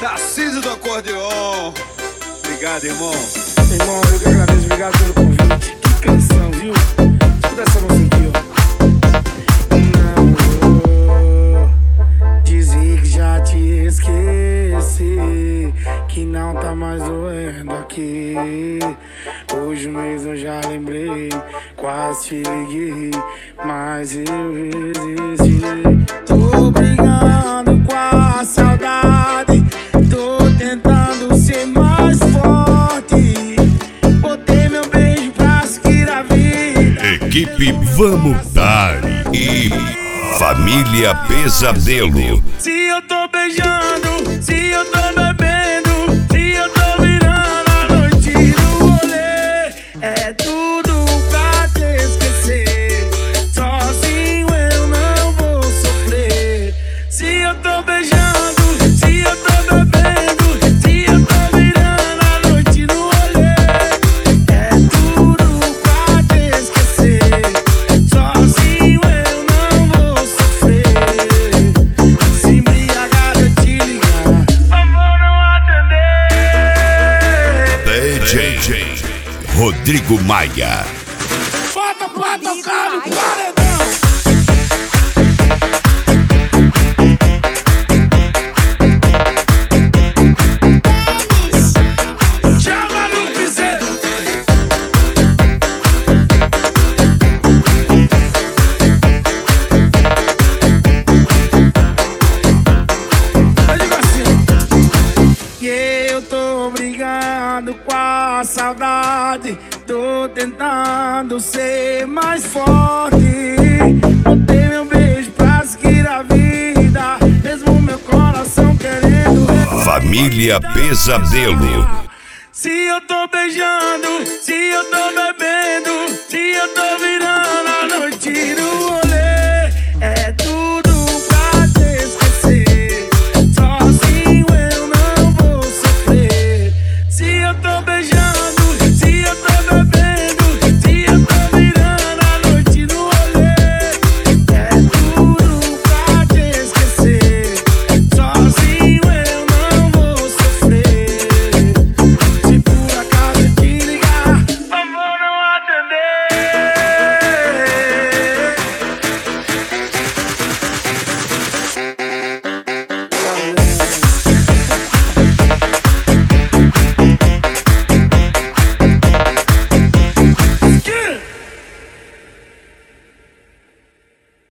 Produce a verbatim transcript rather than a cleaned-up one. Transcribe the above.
Tarcísio do acordeon. Obrigado, irmão. Irmão, eu que agradeço, obrigado pelo convite. Que canção, viu? Escuta essa música aqui, ó. Não vou dizer que já te esqueci, que não tá mais doendo aqui. Hoje mesmo eu já lembrei, quase te liguei, mas eu resisti. Tô brigando com a saudade, tô tentando ser mais forte. Botei meu beijo pra seguir a vida. Equipe Vamos Dar e Família Pesadelo. Se eu tô beijando, se eu tô bebendo, se eu tô virando a noite no rolê, é tudo pra te esquecer. Sozinho eu não vou sofrer. Se eu tô beijando, se eu tô bebendo, se eu tô virando a noite no rolê, é tudo pra te esquecer. Sozinho eu não vou sofrer. Se embriagar eu te ligar, eu vou não atender. D J Rodrigo Maia. Bota pra tocar no paredão. Chama no piseiro. Eu digo assim, que eu tô brigando com a saudade, tô tentando ser mais forte. Botei meu beijo pra seguir a vida, mesmo meu coração querendo. Família Pesadelo. Se eu tô beijando, se eu tô bebendo, se eu tô virando a noite no rolê,